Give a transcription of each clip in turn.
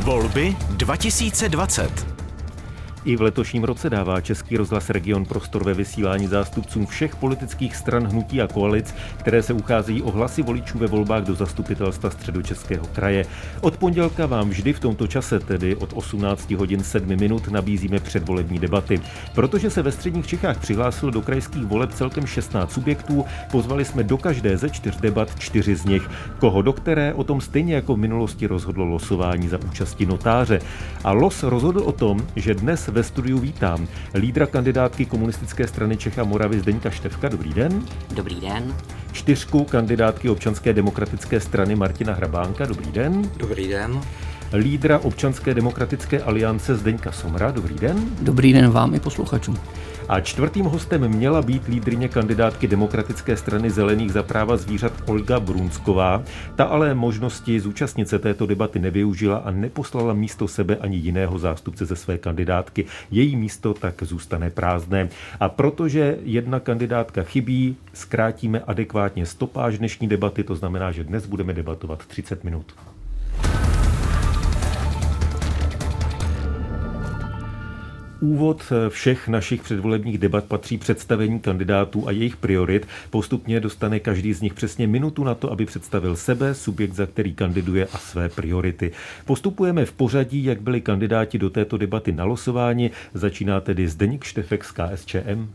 Volby 2020. I v letošním roce dává Český rozhlas Region prostor ve vysílání zástupcům všech politických stran, hnutí a koalic, které se ucházejí o hlasy voličů ve volbách do Zastupitelstva Středočeského kraje. Od pondělka vám vždy v tomto čase, tedy od 18 hodin 7 minut, nabízíme předvolební debaty. Protože se ve středních Čechách přihlásilo do krajských voleb celkem 16 subjektů, pozvali jsme do každé ze 4 debat 4 z nich. Koho do které, o tom stejně jako v minulosti rozhodlo losování za účasti notáře. A los rozhodl o tom, že dnes ve studiu vítám lídra kandidátky Komunistické strany Čech a Moravy Zdeňka Štefka. Dobrý den. Dobrý den. 4 kandidátky Občanské demokratické strany Martina Hrabánka. Dobrý den. Dobrý den. Lídra Občanské demokratické aliance Zdeňka Somra. Dobrý den. Dobrý den vám i posluchačům. A 4. hostem měla být lídryně kandidátky Demokratické strany zelených za práva zvířat Olga Brunsková. Ta ale možnosti zúčastnit se této debaty nevyužila a neposlala místo sebe ani jiného zástupce ze své kandidátky. Její místo tak zůstane prázdné. A protože jedna kandidátka chybí, zkrátíme adekvátně stopáž dnešní debaty, to znamená, že dnes budeme debatovat 30 minut. Úvod všech našich předvolebních debat patří představení kandidátů a jejich priorit. Postupně dostane každý z nich přesně minutu na to, aby představil sebe, subjekt, za který kandiduje, a své priority. Postupujeme v pořadí, jak byli kandidáti do této debaty nalosováni. Začíná tedy Zdeněk Štefek z KSČM.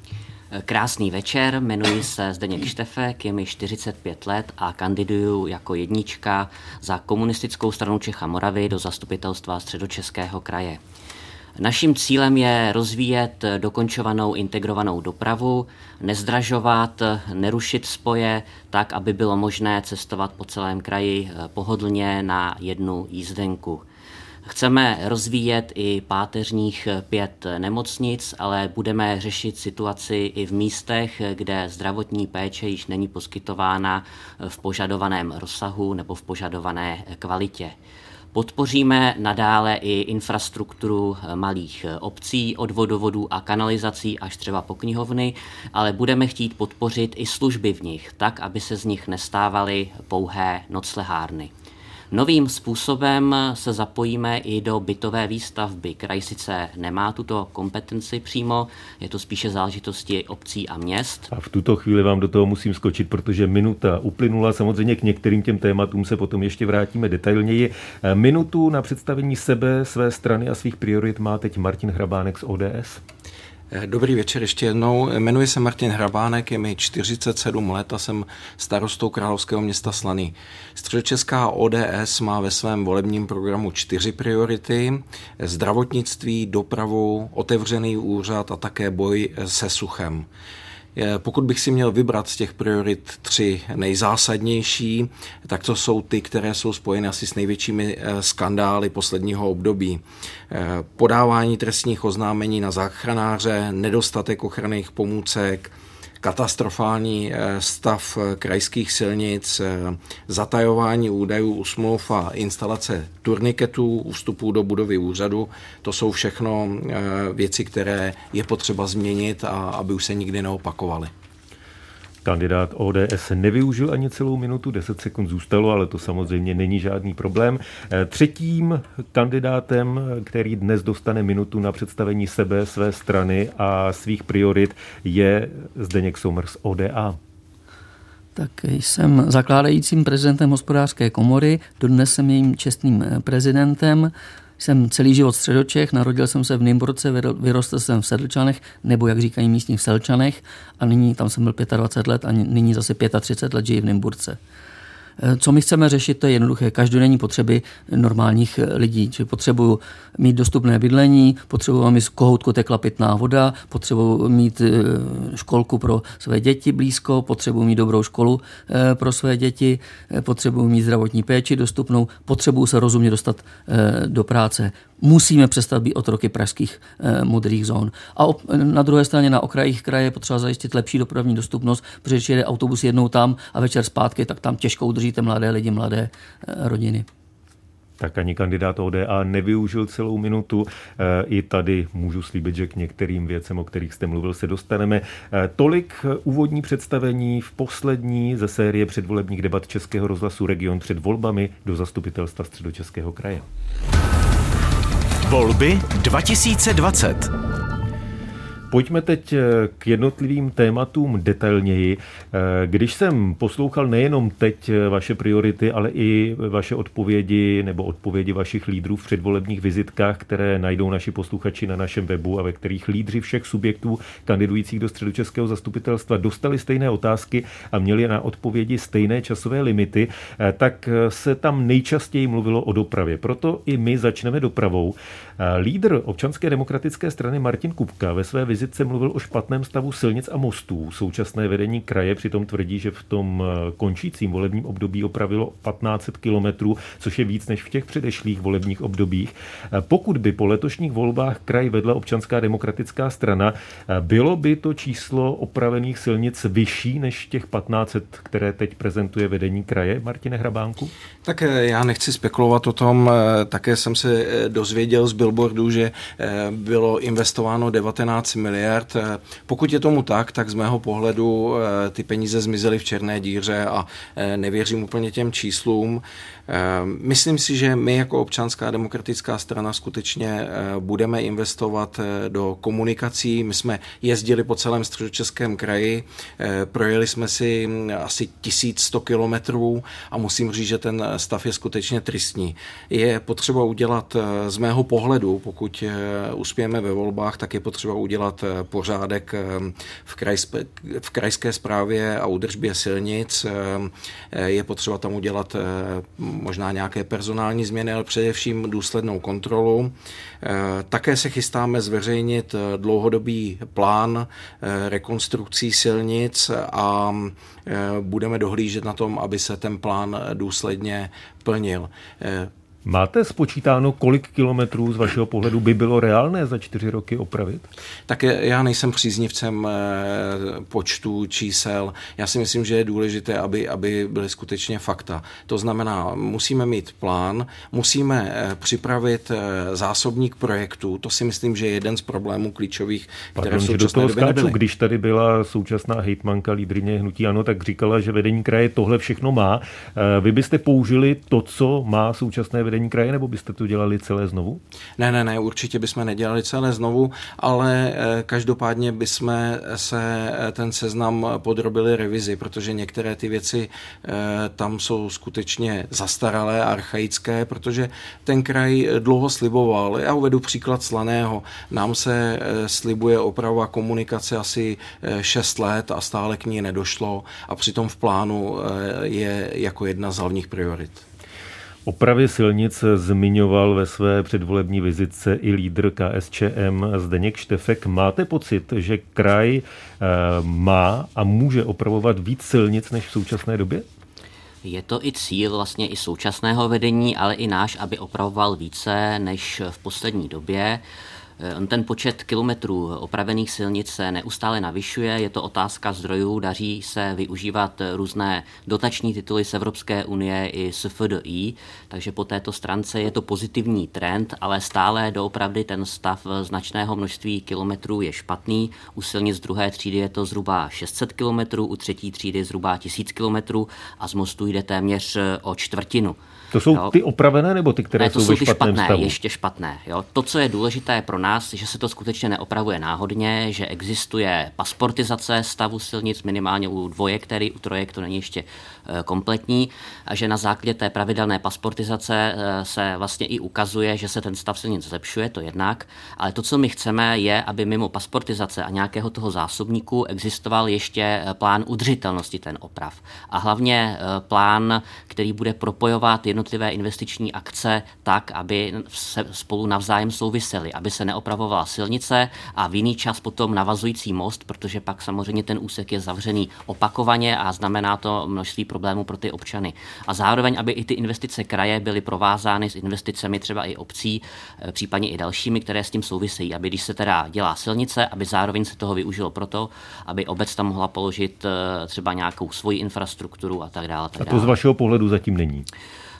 Krásný večer, jmenuji se Zdeněk Štefek, je mi 45 let a kandiduju jako jednička za Komunistickou stranu Čech a Moravy do Zastupitelstva Středočeského kraje. Naším cílem je rozvíjet dokončovanou integrovanou dopravu, nezdražovat, nerušit spoje tak, aby bylo možné cestovat po celém kraji pohodlně na jednu jízdenku. Chceme rozvíjet i páteřních 5 nemocnic, ale budeme řešit situaci i v místech, kde zdravotní péče již není poskytována v požadovaném rozsahu nebo v požadované kvalitě. Podpoříme nadále i infrastrukturu malých obcí od vodovodů a kanalizací až třeba po knihovny, ale budeme chtít podpořit i služby v nich, tak, aby se z nich nestávaly pouhé noclehárny. Novým způsobem se zapojíme i do bytové výstavby. Kraj sice nemá tuto kompetenci přímo, je to spíše záležitosti obcí a měst. A v tuto chvíli vám do toho musím skočit, protože minuta uplynula. Samozřejmě k některým těm tématům se potom ještě vrátíme detailněji. Minutu na představení sebe, své strany a svých priorit má teď Martin Hrabánek z ODS. Dobrý večer ještě jednou. Jmenuji se Martin Hrabánek, je mi 47 let a jsem starostou královského města Slaný. Středočeská ODS má ve svém volebním programu 4 priority: zdravotnictví, dopravu, otevřený úřad a také boj se suchem. Pokud bych si měl vybrat z těch priorit 3 nejzásadnější, tak to jsou ty, které jsou spojeny asi s největšími skandály posledního období. Podávání trestních oznámení na záchranáře, nedostatek ochranných pomůcek, katastrofální stav krajských silnic, zatajování údajů u smluv a instalace turniketů u vstupu do budovy úřadu. To jsou všechno věci, které je potřeba změnit, a aby už se nikdy neopakovaly. Kandidát ODS nevyužil ani celou minutu, 10 sekund zůstalo, ale to samozřejmě není žádný problém. 3. kandidátem, který dnes dostane minutu na představení sebe, své strany a svých priorit, je Zdeněk Somr z ODA. Tak jsem zakládajícím prezidentem Hospodářské komory, dodnes jsem jejím čestným prezidentem. Jsem celý život Středočech, narodil jsem se v Nymburce, vyrostl jsem v Sedlčanech, nebo jak říkají místní v Selčanech, a nyní tam jsem byl 25 let a nyní zase 35 let žiji v Nymburce. Co my chceme řešit, to je jednoduché. Každodenní potřeby normálních lidí. Čiže potřebuju mít dostupné bydlení, potřebuju mít z kohoutku tekla pitná voda, potřebuju mít školku pro své děti blízko, potřebuju mít dobrou školu pro své děti, potřebuju mít zdravotní péči dostupnou, potřebuju se rozumně dostat do práce. Musíme přestat být otroky pražských modrých zón. A na druhé straně na okrajích kraje je potřeba zajistit lepší dopravní dostupnost, protože když jede autobus jednou tam a večer zpátky, tak tam těžko udržíte mladé lidi, mladé rodiny. Tak ani kandidát ODA nevyužil celou minutu. I tady můžu slíbit, že k některým věcem, o kterých jste mluvil, se dostaneme. Tolik úvodní představení v poslední ze série předvolebních debat Českého rozhlasu Region před volbami do Zastupitelstva Středočeského kraje. Volby 2020. Pojďme teď k jednotlivým tématům detailněji. Když jsem poslouchal nejenom teď vaše priority, ale i vaše odpovědi nebo odpovědi vašich lídrů v předvolebních vizitkách, které najdou naši posluchači na našem webu a ve kterých lídři všech subjektů kandidujících do Středočeského zastupitelstva dostali stejné otázky a měli na odpovědi stejné časové limity, tak se tam nejčastěji mluvilo o dopravě. Proto i my začneme dopravou. Lídr Občanské demokratické strany Martin Kupka ve své vizitce mluvil o špatném stavu silnic a mostů. Současné vedení kraje přitom tvrdí, že v tom končícím volebním období opravilo 1500 kilometrů, což je víc než v těch předešlých volebních obdobích. Pokud by po letošních volbách kraj vedla Občanská demokratická strana, bylo by to číslo opravených silnic vyšší než těch 1500, které teď prezentuje vedení kraje? Martine Hrabánku? Tak já nechci spekulovat o tom, také jsem se dozvěděl z billboardu, že bylo investováno 19 miliard. Pokud je tomu tak z mého pohledu ty peníze zmizely v černé díře a nevěřím úplně těm číslům. Myslím si, že my jako Občanská demokratická strana skutečně budeme investovat do komunikací. My jsme jezdili po celém Středočeském kraji, projeli jsme si asi 1100 kilometrů a musím říct, že ten stav je skutečně tristní. Je potřeba udělat z mého pohledu, pokud uspějeme ve volbách, tak je potřeba udělat pořádek v krajské správě a údržbě silnic. Je potřeba tam udělat možná nějaké personální změny, ale především důslednou kontrolu. Také se chystáme zveřejnit dlouhodobý plán rekonstrukcí silnic a budeme dohlížet na tom, aby se ten plán důsledně plnil. Máte spočítáno, kolik kilometrů z vašeho pohledu by bylo reálné za 4 roky opravit? Tak já nejsem příznivcem počtu čísel. Já si myslím, že je důležité, aby byly skutečně fakta. To znamená, musíme mít plán, musíme připravit zásobník projektů. To si myslím, že je jeden z problémů klíčových, které v současné době nebyly. Když tady byla současná hejtmanka lídryně hnutí ANO, tak říkala, že vedení kraje tohle všechno má. Vy byste použili to, co má současné vedení kraje, nebo byste to dělali celé znovu? Ne, určitě bychom nedělali celé znovu, ale každopádně bychom se ten seznam podrobili revizi, protože některé ty věci tam jsou skutečně zastaralé, archaické, protože ten kraj dlouho sliboval. Já uvedu příklad Slaného. Nám se slibuje oprava komunikace asi 6 let a stále k ní nedošlo a přitom v plánu je jako jedna z hlavních priorit. Opravy silnic zmiňoval ve své předvolební vizitce i lídr KSČM Zdeněk Štefek. Máte pocit, že kraj má a může opravovat víc silnic než v současné době? Je to i cíl vlastně i současného vedení, ale i náš, aby opravoval více než v poslední době. Ten počet kilometrů opravených silnic se neustále navyšuje, je to otázka zdrojů, daří se využívat různé dotační tituly z Evropské unie i SFDI, takže po této stránce je to pozitivní trend, ale stále doopravdy ten stav značného množství kilometrů je špatný. U silnic druhé třídy je to zhruba 600 kilometrů, u třetí třídy zhruba 1000 kilometrů a z mostu jde téměř o čtvrtinu. To jsou ty opravené nebo ty, které jsou ve špatném stavu? Ještě špatné. Jo. To, co je důležité pro nás, že se to skutečně neopravuje náhodně, že existuje pasportizace stavu silnic, minimálně u dvojek, tedy u trojek to není ještě kompletní, a že na základě té pravidelné pasportizace se vlastně i ukazuje, že se ten stav silnic zlepšuje, to jednak, ale to, co my chceme, je, aby mimo pasportizace a nějakého toho zásobníku existoval ještě plán udržitelnosti ten oprav. A hlavně plán, který bude propojovat jednotlivé investiční akce tak, aby se spolu navzájem souvisely, aby se neopravovala silnice a v jiný čas potom navazující most, protože pak samozřejmě ten úsek je zavřený opakovaně a znamená to množství problémů pro ty občany. A zároveň, aby i ty investice kraje byly provázány s investicemi třeba i obcí, případně i dalšími, které s tím souvisejí, aby když se teda dělá silnice, aby zároveň se toho využilo proto, aby obec tam mohla položit třeba nějakou svoji infrastrukturu a tak dále. A to z vašeho pohledu zatím není?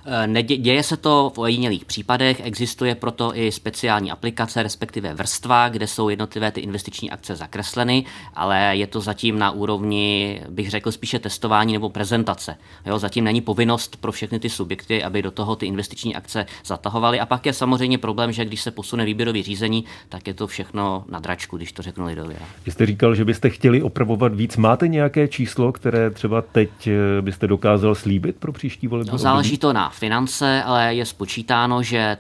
Děje se to v ojedinělých případech, existuje proto i speciální aplikace, respektive vrstva, kde jsou jednotlivé ty investiční akce zakresleny, ale je to zatím na úrovni, bych řekl, spíše testování nebo prezentace. Jo, zatím není povinnost pro všechny ty subjekty, aby do toho ty investiční akce zatahovaly. A pak je samozřejmě problém, že když se posune výběrové řízení, tak je to všechno na dračku, když to řeknu lidově. Vy jste říkal, že byste chtěli opravovat víc. Máte nějaké číslo, které třeba teď byste dokázal slíbit pro příští volební období? Záleží to na finance, ale je spočítáno, že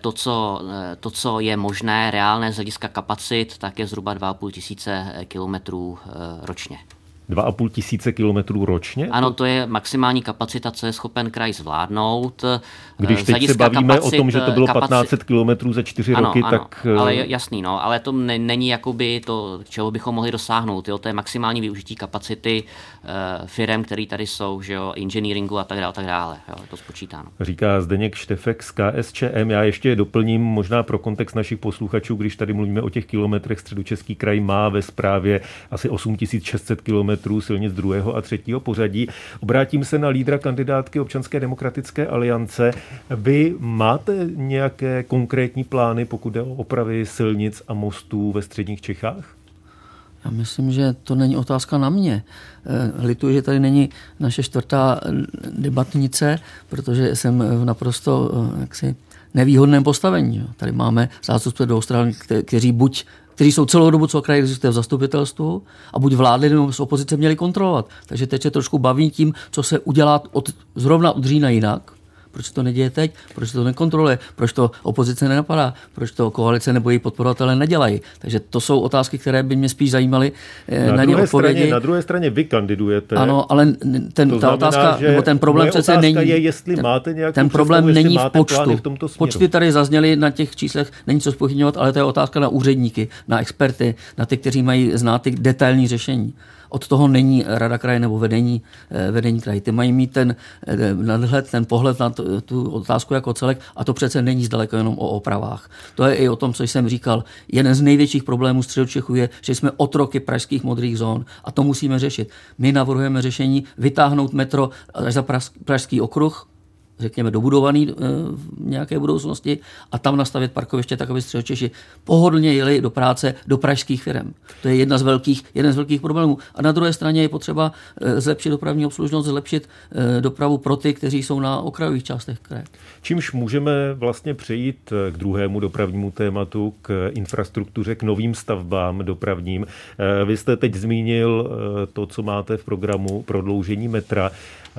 to, co je možné, reálné z hlediska kapacit, tak je zhruba 2,5 tisíce kilometrů ročně. 2,5 tisíce kilometrů ročně? Ano, to je maximální kapacita, co je schopen kraj zvládnout. Když teď se bavíme o tom, že to bylo 1500 kilometrů za 4 roky, tak... Ale jasný, ale to není jakoby to, čeho bychom mohli dosáhnout. Jo? To je maximální využití kapacity firem, které tady jsou, že jo, engineeringu a tak dále. Jo? Je to spočítáno. Říká Zdeněk Štefek z KSČM. Já ještě doplním možná pro kontext našich posluchačů, když tady mluvíme o těch kilometrech, Středočeský kraj má ve správě asi 8600 kilometrů silnic 2. a 3. pořadí. Obrátím se na lídra kandidátky Občanské demokratické aliance. Vy máte nějaké konkrétní plány, pokud jde o opravy silnic a mostů ve středních Čechách? Já myslím, že to není otázka na mě. Lituji, že tady není naše 4. debatnice, protože jsem v naprosto nevýhodném postavení. Tady máme zástupce dvou stran, kteří jsou celou dobu, co kraj existuje v zastupitelstvu, a buď vládli nebo z opozice měli kontrolovat. Takže teď se trošku baví tím, co se udělá zrovna od října jinak. Proč to neděje teď? Proč to nekontroluje? Proč to opozice nenapadá? Proč to koalice nebo její podporovatelé nedělají? Takže to jsou otázky, které by mě spíš zajímaly na ně odpovědi. Na druhé straně vy kandidujete. Ano, ale ta otázka, nebo ten problém přece není. Je, jestli máte ten problém není v počtu. V Počty tady zazněly na těch číslech, není co zpochybňovat, ale to je otázka na úředníky, na experty, na ty, kteří mají znát ty detailní řešení. Od toho není rada kraje nebo vedení kraje. Ty mají mít ten nadhled, ten pohled na tu otázku jako celek, a to přece není zdaleka jenom o opravách. To je i o tom, co jsem říkal. Jeden z největších problémů Středočechů je, že jsme otroky pražských modrých zón, a to musíme řešit. My navrhujeme řešení vytáhnout metro až za Pražský okruh, řekněme dobudovaný v nějaké budoucnosti, a tam nastavit parkoviště tak, aby Středočeši pohodlně jeli do práce do pražských firem. To je jeden z velkých problémů. A na druhé straně je potřeba zlepšit dopravní obslužnost, zlepšit dopravu pro ty, kteří jsou na okrajových částech kraje. Čímž můžeme vlastně přejít k druhému dopravnímu tématu, k infrastruktuře, k novým stavbám dopravním. Vy jste teď zmínil to, co máte v programu, prodloužení metra.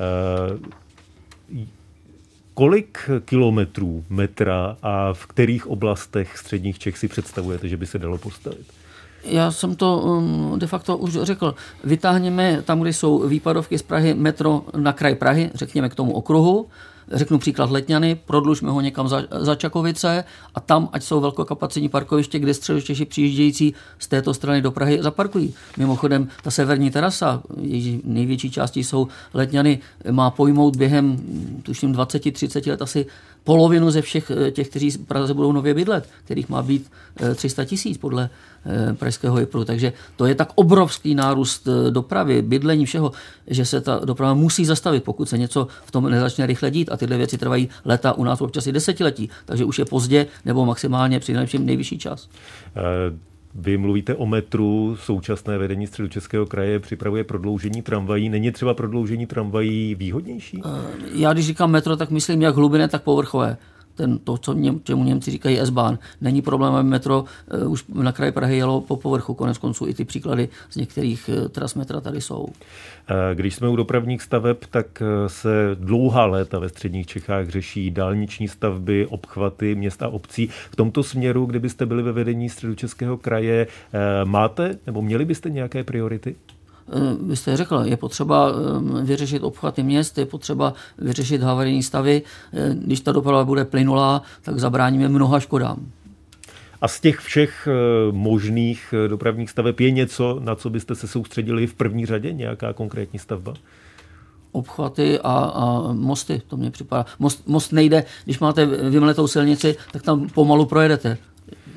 Kolik kilometrů metra a v kterých oblastech středních Čech si představujete, že by se dalo postavit? Já jsem to de facto už řekl. Vytáhněme tam, kde jsou výpadovky z Prahy, metro na kraj Prahy, řekněme k tomu okruhu. Řeknu příklad Letňany, prodlužme ho někam za Čakovice a tam, ať jsou velkokapacitní parkoviště, kde Středočeši přijíždějící z této strany do Prahy zaparkují. Mimochodem, ta severní terasa, její největší části jsou Letňany, má pojmout během, tuším, 20-30 let asi polovinu ze všech těch, kteří v Praze budou nově bydlet, kterých má být 300 000 podle pražského hypru. Takže to je tak obrovský nárůst dopravy, bydlení, všeho, že se ta doprava musí zastavit, pokud se něco v tom nezačne rychle dít, a tyhle věci trvají léta, u nás občas i desetiletí. Takže už je pozdě nebo maximálně při nejvyšší čas. Vy mluvíte o metru, současné vedení Středočeského kraje připravuje prodloužení tramvají. Není třeba prodloužení tramvají výhodnější? Já když říkám metro, tak myslím jak hlubinné, tak povrchové. To, čemu Němci říkají S-Bahn. Není problém, aby metro už na kraji Prahy jelo po povrchu. Konec konců i ty příklady z některých tras metra tady jsou. Když jsme u dopravních staveb, tak se dlouhá léta ve středních Čechách řeší dálniční stavby, obchvaty měst a obcí. V tomto směru, kdybyste byli ve vedení Středočeského kraje, máte nebo měli byste nějaké priority? Vy jste řekl, je potřeba vyřešit obchvaty měst, je potřeba vyřešit havarijní stavy. Když ta doprava bude plynulá, tak zabráníme mnoha škodám. A z těch všech možných dopravních staveb je něco, na co byste se soustředili v první řadě? Nějaká konkrétní stavba? Obchvaty a mosty, to mně připadá. Most nejde, když máte vymletou silnici, tak tam pomalu projedete.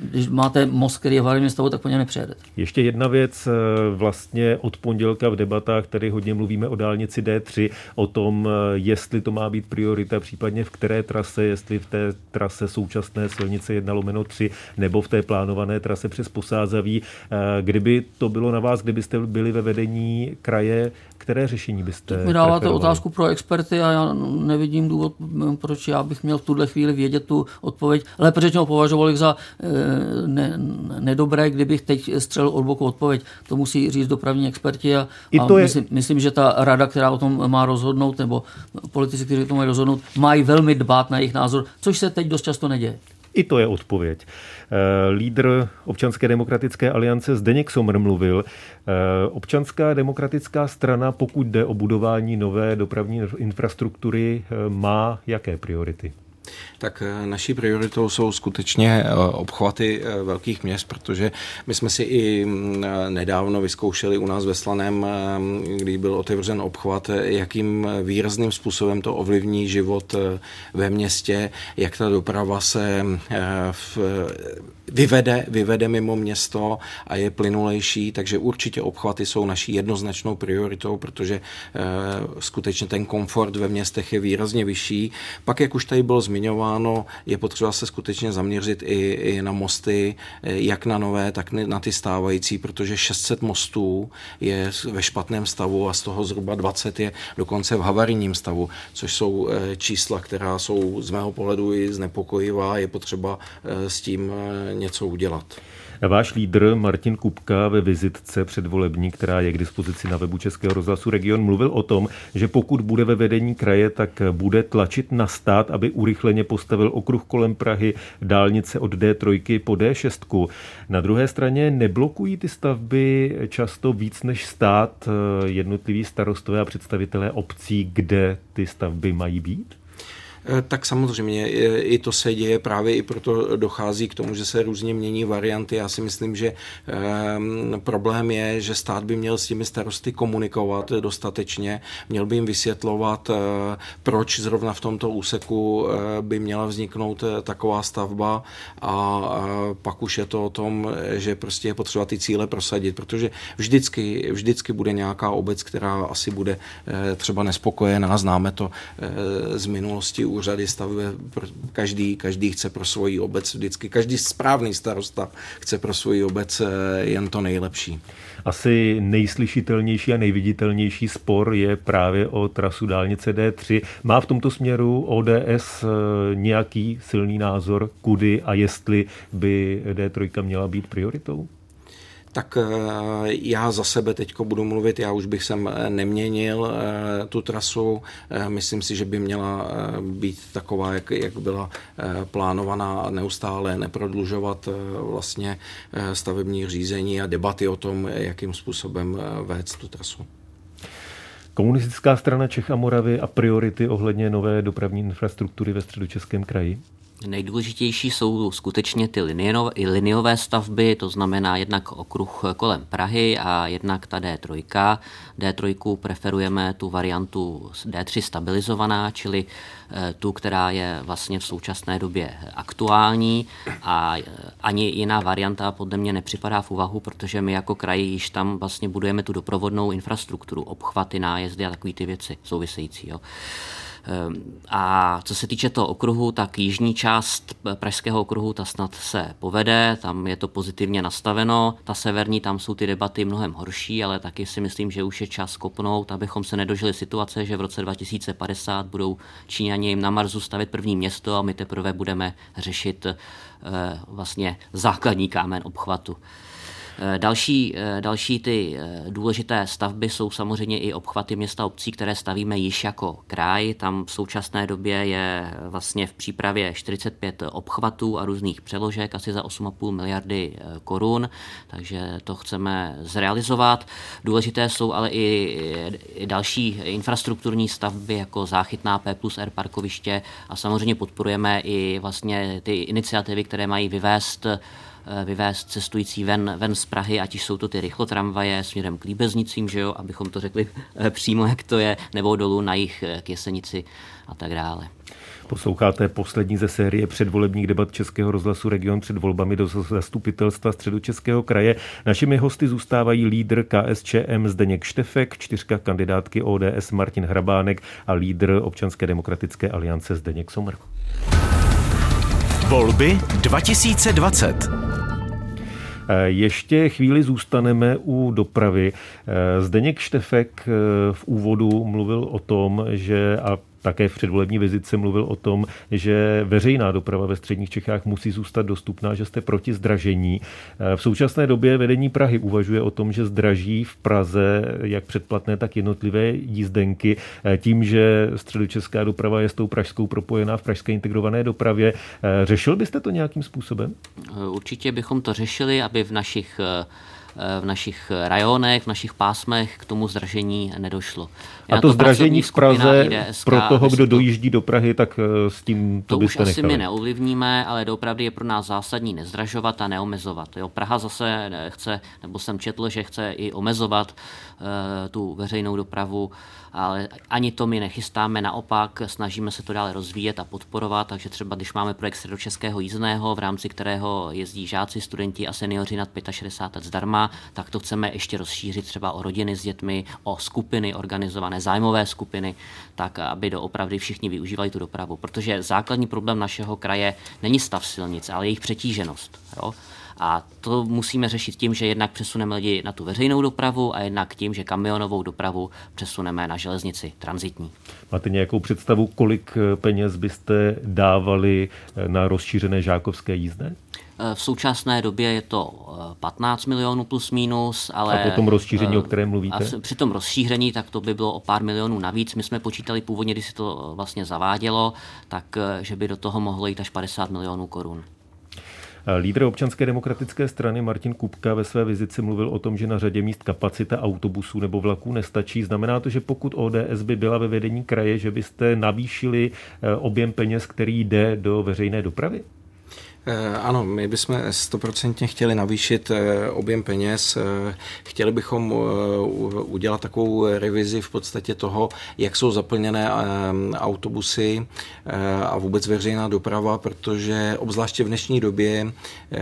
když máte most, který je v havarijním stavu, tak po něm nepřejedete. Ještě jedna věc, vlastně od pondělka v debatách tady hodně mluvíme o dálnici D3, o tom, jestli to má být priorita, případně v které trase, jestli v té trase současné silnice 1/3 nebo v té plánované trase přes Posázaví. Kdyby to bylo na vás, kdybyste byli ve vedení kraje, které řešení byste mi dáváte otázku pro experty a já nevidím důvod, proč já bych měl v tuhle chvíli vědět tu odpověď. Lépe řečeno považoval bych za nedobré, kdybych teď střelil od boku odpověď. To musí říct dopravní experti a myslím, že ta rada, která o tom má rozhodnout, nebo politici, kteří o tom mají rozhodnout, mají velmi dbát na jejich názor, což se teď dost často neděje. I to je odpověď. Lídr Občanské demokratické aliance Zdeněk Sommer mluvil. Občanská demokratická strana, pokud jde o budování nové dopravní infrastruktury, má jaké priority? Tak naší prioritou jsou skutečně obchvaty velkých měst, protože my jsme si i nedávno vyzkoušeli u nás ve Slaném, kdy byl otevřen obchvat, jakým výrazným způsobem to ovlivní život ve městě, jak ta doprava se vyvede mimo město a je plynulejší, takže určitě obchvaty jsou naší jednoznačnou prioritou, protože skutečně ten komfort ve městech je výrazně vyšší. Pak, jak už tady bylo zmiňováno, je potřeba se skutečně zaměřit i na mosty, jak na nové, tak na ty stávající, protože 600 mostů je ve špatném stavu a z toho zhruba 20 je dokonce v havarijním stavu, což jsou čísla, která jsou z mého pohledu i znepokojivá, je potřeba s tím něco udělat. Váš lídr Martin Kupka ve vizitce předvolební, která je k dispozici na webu Českého rozhlasu Region, mluvil o tom, že pokud bude ve vedení kraje, tak bude tlačit na stát, aby urychleně postavil okruh kolem Prahy, dálnice od D3 po D6. Na druhé straně neblokují ty stavby často víc než stát, jednotliví starostové a představitelé obcí, kde ty stavby mají být? Tak samozřejmě i to se děje, právě i proto dochází k tomu, že se různě mění varianty. Já si myslím, že problém je, že stát by měl s těmi starosty komunikovat dostatečně, měl by jim vysvětlovat, proč zrovna v tomto úseku by měla vzniknout taková stavba a pak už je to o tom, že prostě je potřeba ty cíle prosadit, protože vždycky bude nějaká obec, která asi bude třeba nespokojená, známe to z minulosti, úřady stavby, každý chce pro svoji obec vždycky, každý správný starosta chce pro svoji obec jen to nejlepší. Asi nejslyšitelnější a nejviditelnější spor je právě o trasu dálnice D3. Má v tomto směru ODS nějaký silný názor, kudy a jestli by D3 měla být prioritou? Tak já za sebe teďko budu mluvit, já už bych sem neměnil tu trasu. Myslím si, že by měla být taková, jak byla plánovaná, neustále neprodlužovat vlastně stavební řízení a debaty o tom, jakým způsobem vést tu trasu. Komunistická strana Čech a Moravy a priority ohledně nové dopravní infrastruktury ve Středočeském kraji? Nejdůležitější jsou skutečně ty liniové stavby, to znamená jednak okruh kolem Prahy a jednak ta D3. D3 preferujeme tu variantu D3 stabilizovaná, čili tu, která je vlastně v současné době aktuální a ani jiná varianta podle mě nepřipadá v úvahu, protože my jako kraj již tam vlastně budujeme tu doprovodnou infrastrukturu, obchvaty, nájezdy a takové ty věci související. Jo. A co se týče toho okruhu, tak jižní část pražského okruhu, ta snad se povede, tam je to pozitivně nastaveno, ta severní, tam jsou ty debaty mnohem horší, ale taky si myslím, že už je čas kopnout, abychom se nedožili situace, že v roce 2050 budou Číňani jim na Marsu stavět první město a my teprve budeme řešit vlastně základní kámen obchvatu. Další ty důležité stavby jsou samozřejmě i obchvaty města obcí, které stavíme již jako kraj. Tam v současné době je vlastně v přípravě 45 obchvatů a různých přeložek, asi za 8,5 miliardy korun, takže to chceme zrealizovat. Důležité jsou ale i další infrastrukturní stavby, jako záchytná P+R parkoviště a samozřejmě podporujeme i vlastně ty iniciativy, které mají vyvést cestující ven z Prahy, ať jsou to ty rychlotramvaje směrem k Líbeznicím, že jo, abychom to řekli přímo, jak to je, nebo dolů na jih k Jesenici a tak dále. Posloucháte poslední ze série předvolebních debat Českého rozhlasu Region před volbami do zastupitelstva Středočeského kraje. Našimi hosty zůstávají lídr KSČM Zdeněk Štefek, čtyřka kandidátky ODS Martin Hrabánek a lídr Občanské demokratické aliance Zdeněk Sommer. Volby 2020. Ještě chvíli zůstaneme u dopravy. Zdeněk Štefek v úvodu mluvil o tom, že a také v předvolební vizitce mluvil o tom, že veřejná doprava ve středních Čechách musí zůstat dostupná, že jste proti zdražení. V současné době vedení Prahy uvažuje o tom, že zdraží v Praze jak předplatné, tak jednotlivé jízdenky tím, že středočeská doprava je s tou pražskou propojená v pražské integrované dopravě. Řešil byste to nějakým způsobem? Určitě bychom to řešili, aby v našich rajonech, v našich pásmech k tomu zdražení nedošlo. A to zdražení v Praze pro toho, kdo dojíždí do Prahy, tak s tím to byste nechali? To už asi my neovlivníme, ale doopravdy je pro nás zásadní nezdražovat a neomezovat. Jo, Praha zase chce, nebo jsem četl, že chce i omezovat tu veřejnou dopravu, ale ani to my nechystáme, naopak snažíme se to dále rozvíjet a podporovat, takže třeba když máme projekt středočeského jízdného, v rámci kterého jezdí žáci, studenti a seniori nad 65 let zdarma, tak to chceme ještě rozšířit třeba o rodiny s dětmi, o skupiny, organizované zájmové skupiny, tak aby doopravdy všichni využívali tu dopravu, protože základní problém našeho kraje není stav silnic, ale jejich přetíženost. Jo? A to musíme řešit tím, že jednak přesuneme lidi na tu veřejnou dopravu a jednak tím, že kamionovou dopravu přesuneme na železnici tranzitní. Máte nějakou představu, kolik peněz byste dávali na rozšířené žákovské jízdné? V současné době je to 15 milionů plus minus, ale... A po tom rozšíření, o kterém mluvíte? A při tom rozšíření, tak to by bylo o pár milionů navíc. My jsme počítali původně, když se to vlastně zavádělo, tak že by do toho mohlo jít až 50 milionů korun. Lídr Občanské demokratické strany Martin Kupka ve své vizitce mluvil o tom, že na řadě míst kapacita autobusů nebo vlaků nestačí. Znamená to, že pokud ODS by byla ve vedení kraje, že byste navýšili objem peněz, který jde do veřejné dopravy? Ano, my bychom 100% chtěli navýšit objem peněz. Chtěli bychom udělat takovou revizi v podstatě toho, jak jsou zaplněné autobusy a vůbec veřejná doprava, protože obzvláště v dnešní době,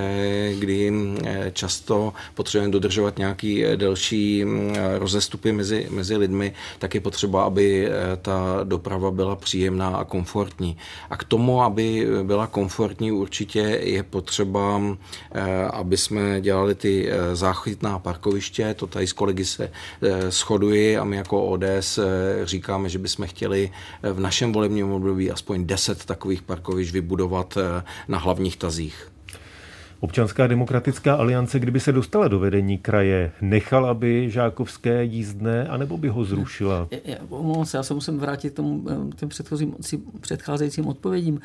kdy často potřebujeme dodržovat nějaký delší rozestupy mezi lidmi, tak je potřeba, aby ta doprava byla příjemná a komfortní. A k tomu, aby byla komfortní, určitě je potřeba, aby jsme dělali ty záchytná parkoviště, to tady s kolegy se shoduji a my jako ODS říkáme, že bychom chtěli v našem volebním období aspoň 10 takových parkovišť vybudovat na hlavních tazích. Občanská demokratická aliance, kdyby se dostala do vedení kraje, nechala by žákovské jízdné, anebo by ho zrušila? Já se musím vrátit k tomu těm předcházejícím odpovědím.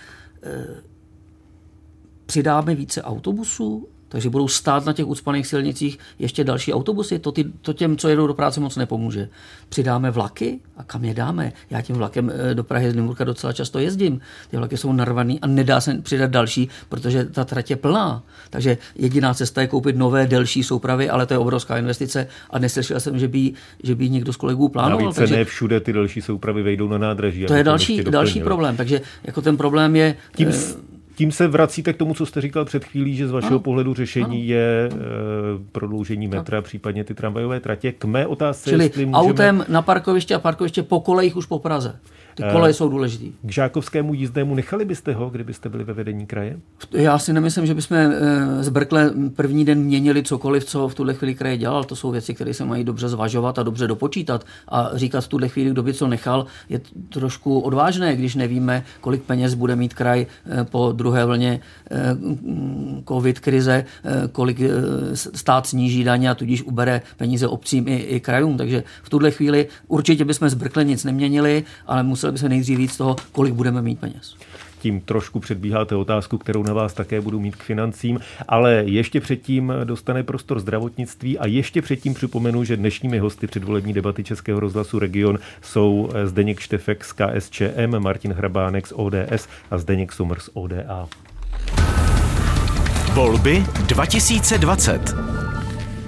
Přidáme více autobusů, takže budou stát na těch ucpaných silnicích ještě další autobusy. To těm, co jedou do práce, moc nepomůže. Přidáme vlaky a kam je dáme? Já tím vlakem do Prahy z Nymburka docela často jezdím. Ty vlaky jsou narvaný a nedá se přidat další, protože ta trať je plná. Takže jediná cesta je koupit nové, delší soupravy, ale to je obrovská investice a neslyšel jsem, že by někdo z kolegů plánoval. Navíc takže ne všude ty další soupravy vejdou na nádraží. To je další problém. Takže jako ten problém je... Tím se vracíte k tomu, co jste říkal před chvílí, že z vašeho pohledu řešení je prodloužení metra, případně ty tramvajové tratě. K mé otázce, čili jestli můžeme... autem na parkoviště a parkoviště po kolejích už po Praze. Ty koleje jsou důležitý. K žákovskému jízdnému nechali byste ho, kdybyste byli ve vedení kraje? Já si nemyslím, že bychom zbrkle první den měnili cokoliv, co v tuhle chvíli kraje dělal. To jsou věci, které se mají dobře zvažovat a dobře dopočítat. A říkat v tuhle chvíli, kdo by co nechal, je trošku odvážné, když nevíme, kolik peněz bude mít kraj po druhé vlně covid krize, kolik stát sníží daně a tudíž ubere peníze obcím i krajům. Takže v tuhle chvíli určitě bychom zbrkle nic neměnili, ale museli by se nejdřív víc toho, kolik budeme mít peněz. Tím trošku předbíháte otázku, kterou na vás také budu mít k financím, ale ještě předtím dostane prostor zdravotnictví a ještě předtím připomenu, že dnešními hosty předvolební debaty Českého rozhlasu Region jsou Zdeněk Štefek z KSČM, Martin Hrabánek z ODS a Zdeněk Sommer z ODA. Volby 2020.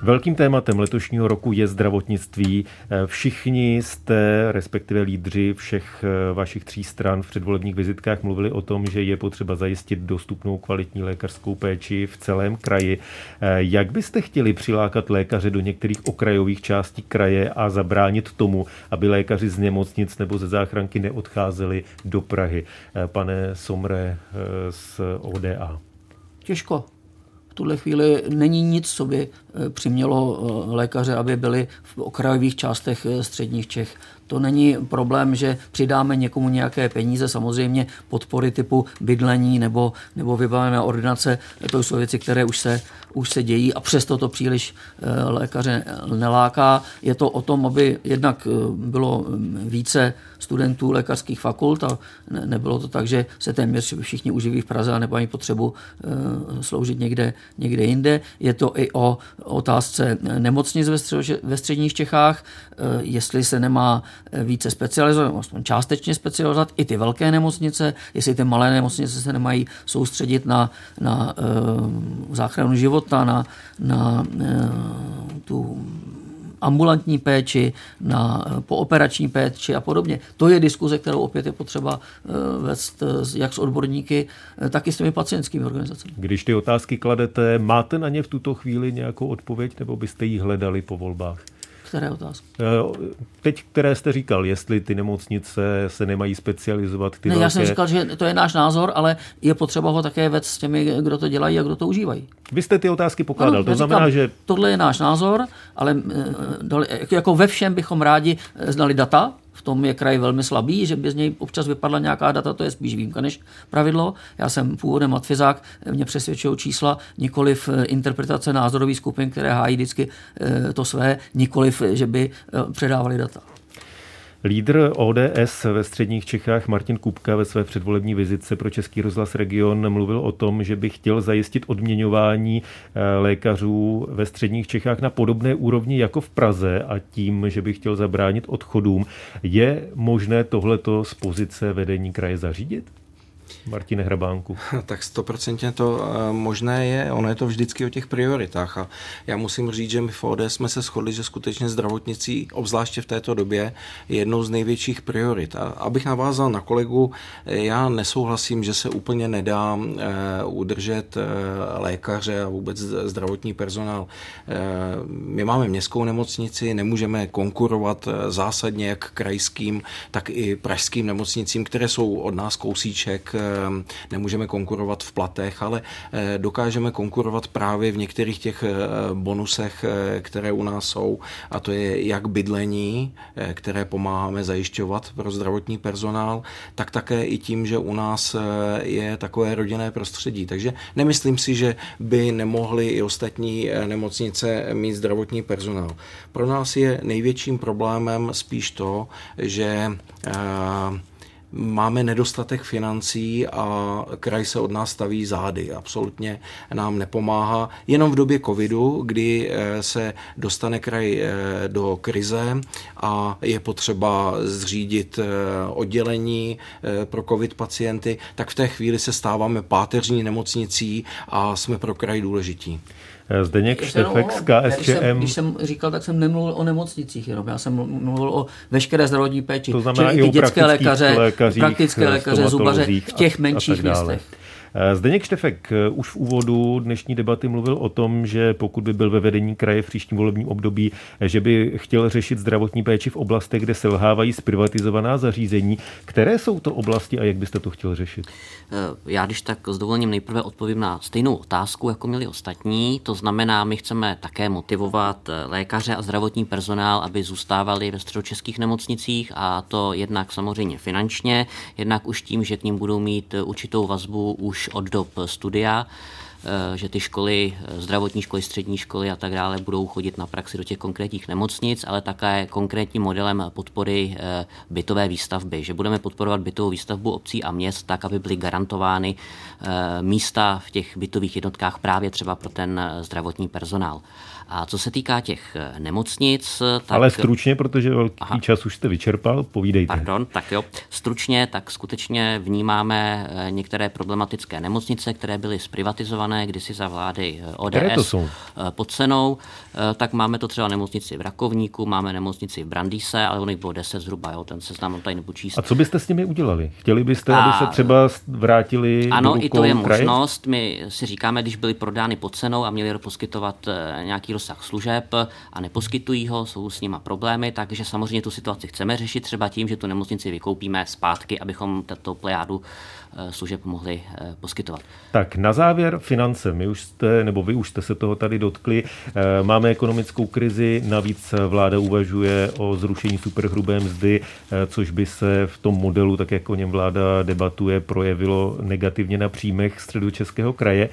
Velkým tématem letošního roku je zdravotnictví. Všichni jste, respektive lídři všech vašich 3 stran v předvolebních vizitkách mluvili o tom, že je potřeba zajistit dostupnou kvalitní lékařskou péči v celém kraji. Jak byste chtěli přilákat lékaře do některých okrajových částí kraje a zabránit tomu, aby lékaři z nemocnic nebo ze záchranky neodcházeli do Prahy? Pane Somre z ODA. Těžko. V tuhle chvíli není nic, co by přimělo lékaře, aby byli v okrajových částech středních Čech. To není problém, že přidáme někomu nějaké peníze, samozřejmě podpory typu bydlení nebo vybavené ordinace. To jsou věci, které už se dějí a přesto to příliš lékaře neláká. Je to o tom, aby jednak bylo více studentů lékařských fakult a nebylo to tak, že se téměř všichni uživí v Praze a nemají potřebu sloužit někde jinde. Je to i o otázce nemocnic ve středních Čechách, jestli se nemá více specializovat, aspoň částečně specializovat i ty velké nemocnice, jestli ty malé nemocnice se nemají soustředit na záchranu života, na tu ambulantní péči, na pooperační péči a podobně. To je diskuze, kterou opět je potřeba vést jak s odborníky, tak i s těmi pacientskými organizacemi. Když ty otázky kladete, máte na ně v tuto chvíli nějakou odpověď, nebo byste ji hledali po volbách? Které otázky? Teď, které jste říkal, jestli ty nemocnice se nemají specializovat. Já jsem říkal, že to je náš názor, ale je potřeba ho také vést s těmi, kdo to dělají a kdo to užívají. Vy jste ty otázky pokládal, to znamená, že... Tohle je náš názor, ale jako ve všem bychom rádi znali data. V tom je kraj velmi slabý, že by z něj občas vypadla nějaká data, to je spíš výjimka než pravidlo. Já jsem původem matfizák, mě přesvědčují čísla, nikoliv interpretace názorových skupin, které hájí vždycky to své, nikoliv, že by předávali data. Lídr ODS ve středních Čechách Martin Kupka ve své předvolební vizitce pro Český rozhlas Region mluvil o tom, že by chtěl zajistit odměňování lékařů ve středních Čechách na podobné úrovni jako v Praze a tím, že by chtěl zabránit odchodům. Je možné tohleto z pozice vedení kraje zařídit? Martine Hrabánku. Tak 100% to možné je, ono je to vždycky o těch prioritách a já musím říct, že my v ODS jsme se shodli, že skutečně zdravotnictví, obzvláště v této době, je jednou z největších priorit. A abych navázal na kolegu, já nesouhlasím, že se úplně nedá udržet lékaře a vůbec zdravotní personál. My máme městskou nemocnici, nemůžeme konkurovat zásadně jak krajským, tak i pražským nemocnicím, které jsou od nás kousíček. Nemůžeme konkurovat v platech, ale dokážeme konkurovat právě v některých těch bonusech, které u nás jsou, a to je jak bydlení, které pomáháme zajišťovat pro zdravotní personál, tak také i tím, že u nás je takové rodinné prostředí. Takže nemyslím si, že by nemohly i ostatní nemocnice mít zdravotní personál. Pro nás je největším problémem spíš to, že máme nedostatek financí a kraj se od nás staví zády. Absolutně nám nepomáhá. Jenom v době covidu, kdy se dostane kraj do krize a je potřeba zřídit oddělení pro covid pacienty, tak v té chvíli se stáváme páteřní nemocnicí a jsme pro kraj důležití. Zdeněk Štefek z KSČM. Když jsem říkal, tak jsem nemluvil o nemocnicích jenom. Já jsem mluvil o veškeré zdravotní péči. To znamená i o dětské lékaře, praktické lékaře, zubaře v těch menších městech. Zdeněk Štefek už v úvodu dnešní debaty mluvil o tom, že pokud by byl ve vedení kraje v příštím volebním období, že by chtěl řešit zdravotní péči v oblastech, kde selhávají zprivatizovaná zařízení. Které jsou to oblasti a jak byste to chtěl řešit? Já když tak s dovolením nejprve odpovím na stejnou otázku, jako měli ostatní. To znamená, my chceme také motivovat lékaře a zdravotní personál, aby zůstávali ve středočeských nemocnicích, a to jednak samozřejmě finančně, jednak už tím, že k nim budou mít určitou vazbu už od dob studia, že ty školy, zdravotní školy, střední školy a tak dále budou chodit na praxi do těch konkrétních nemocnic, ale také konkrétním modelem podpory bytové výstavby, že budeme podporovat bytovou výstavbu obcí a měst tak, aby byly garantovány místa v těch bytových jednotkách právě třeba pro ten zdravotní personál. A co se týká těch nemocnic... Tak... Ale stručně, protože velký čas už jste vyčerpal, povídejte. Pardon, tak jo. Stručně, tak skutečně vnímáme některé problematické nemocnice, které byly zprivatizované vybudované kdysi za vlády Které to ODS jsou? pod Senou, tak máme to třeba nemocnici v Rakovníku, máme nemocnici v Brandýse, ale ono jich bylo 10 zhruba, jo, ten seznam tady nebudu číst. A co byste s nimi udělali? Chtěli byste, aby se třeba vrátili do rukou i to je kraje? možnost. My si říkáme, když byly prodány pod cenou a měli poskytovat nějaký rozsah služeb a neposkytují ho, jsou s nima problémy, takže samozřejmě tu situaci chceme řešit třeba tím, že tu nemocnici vykoupíme zpátky, abychom tato plejádu služeb mohli poskytovat. Tak na závěr finance. Vy už jste se toho tady dotkli. Máme ekonomickou krizi, navíc vláda uvažuje o zrušení superhrubé mzdy, což by se v tom modelu, tak jak o něm vláda debatuje, projevilo negativně na příjmech Středočeského kraje.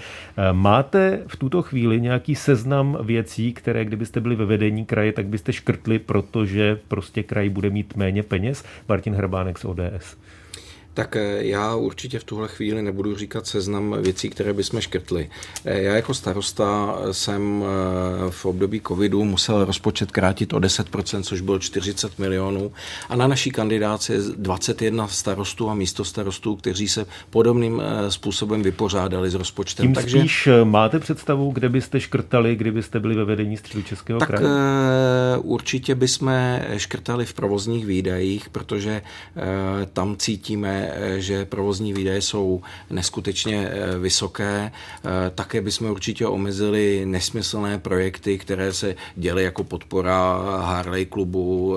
Máte v tuto chvíli nějaký seznam věcí, které kdybyste byli ve vedení kraje, tak byste škrtli, protože prostě kraj bude mít méně peněz? Martin Hrabánek z ODS. Tak já určitě v tuhle chvíli nebudu říkat seznam věcí, které bychom škrtli. Já jako starosta jsem v období covidu musel rozpočet krátit o 10%, což bylo 40 milionů. A na naší kandidáce je 21 starostů a místostarostů, kteří se podobným způsobem vypořádali s rozpočtem. Tím spíš máte představu, kde byste škrtali, kdybyste byli ve vedení Středočeského kraje? Tak určitě bychom škrtali v provozních výdajích, protože tam cítíme, že provozní výdaje jsou neskutečně vysoké. Také bychom určitě omezili nesmyslné projekty, které se děly jako podpora Harley klubu.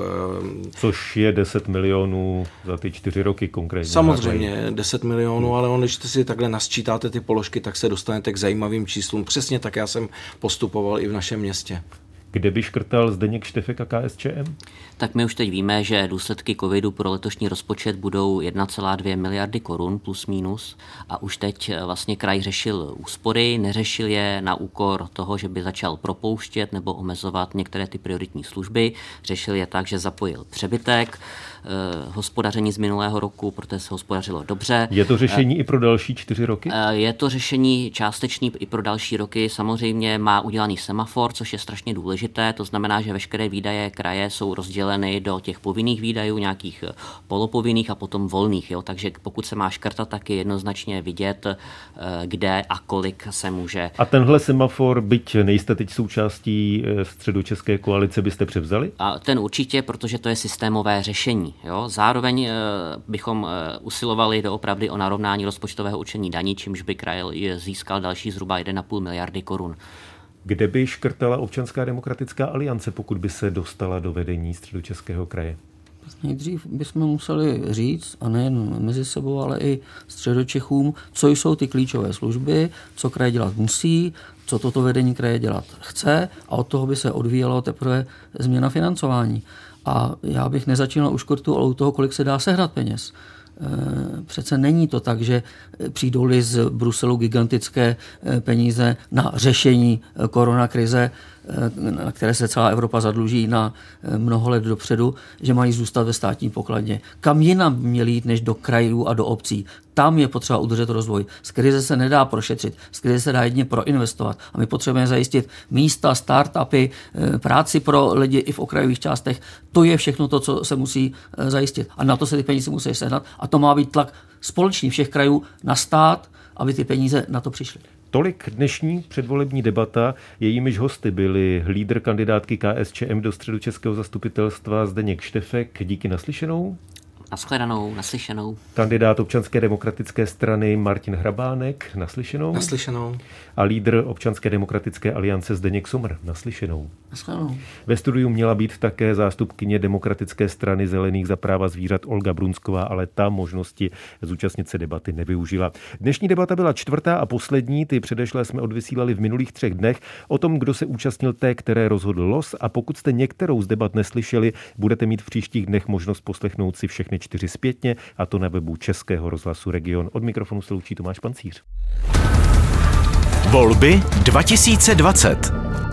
Což je 10 milionů za ty 4 roky konkrétně. Samozřejmě 10 milionů, ale když si takhle nasčítáte ty položky, tak se dostanete k zajímavým číslům. Přesně tak já jsem postupoval i v našem městě. Kde by škrtal Zdeněk Štefek a KSČM? Tak my už teď víme, že důsledky covidu pro letošní rozpočet budou 1,2 miliardy korun plus minus a už teď vlastně kraj řešil úspory, neřešil je na úkor toho, že by začal propouštět nebo omezovat některé ty prioritní služby. Řešil je tak, že zapojil přebytek, hospodaření z minulého roku, protože se hospodařilo dobře. Je to řešení i pro další 4 roky? Je to řešení částečný i pro další roky. Samozřejmě má udělaný semafor, což je strašně důležité. To znamená, že veškeré výdaje kraje jsou rozděleny do těch povinných výdajů, nějakých polopovinných a potom volných. Jo? Takže pokud se má škrtat, tak je jednoznačně vidět, kde a kolik se může. A tenhle semafor, byť nejste teď součástí Středočeské koalice, byste převzali? A ten určitě, protože to je systémové řešení. Jo? Zároveň bychom usilovali doopravdy o narovnání rozpočtového určení daní, čímž by kraj získal další zhruba 1,5 miliardy korun. Kde by škrtala Občanská demokratická aliance, pokud by se dostala do vedení Středočeského kraje? Nejdřív bychom museli říct, a nejen mezi sebou, ale i Středočechům, co jsou ty klíčové služby, co kraj dělat musí, co toto vedení kraje dělat chce, a od toho by se odvíjelo teprve změna financování. A já bych nezačínal u škrtu, ale u toho, kolik se dá sehnat peněz. Přece není to tak, že přijdou-li z Bruselu gigantické peníze na řešení koronakrize, na které se celá Evropa zadluží na mnoho let dopředu, že mají zůstat ve státní pokladně. Kam jinam měli jít než do krajů a do obcí? Tam je potřeba udržet rozvoj. Z krize se nedá prošetřit, z krize se dá jedině proinvestovat. A my potřebujeme zajistit místa, startupy, práci pro lidi i v okrajových částech. To je všechno to, co se musí zajistit. A na to se ty peníze musí sehnat. A to má být tlak společný všech krajů na stát, aby ty peníze na to přišly. Tolik dnešní předvolební debata. Jejímiž hosty byli lídr kandidátky KSČM do Středočeského zastupitelstva Zdeněk Štefek. Díky, naslyšenou. Nashledanou, naslyšenou. Kandidát Občanské demokratické strany Martin Hrabánek, naslyšenou. Naslyšenou. A lídr Občanské demokratické aliance Zdeněk Somr, naslyšenou. Naslyšenou. Ve studiu měla být také zástupkyně Demokratické strany Zelených za práva zvířat Olga Brunsková, ale ta možnosti zúčastnit se debaty nevyužila. Dnešní debata byla 4. a poslední, ty předešlé jsme odvysílali v minulých 3 dnech o tom, kdo se účastnil té, které rozhodl los, a pokud jste některou z debat neslyšeli, budete mít v příštích dnech možnost poslechnout si všechny 4 zpětně, a to na webu Českého rozhlasu Region. Od mikrofonu se loučí Tomáš Pancíř. Volby 2020.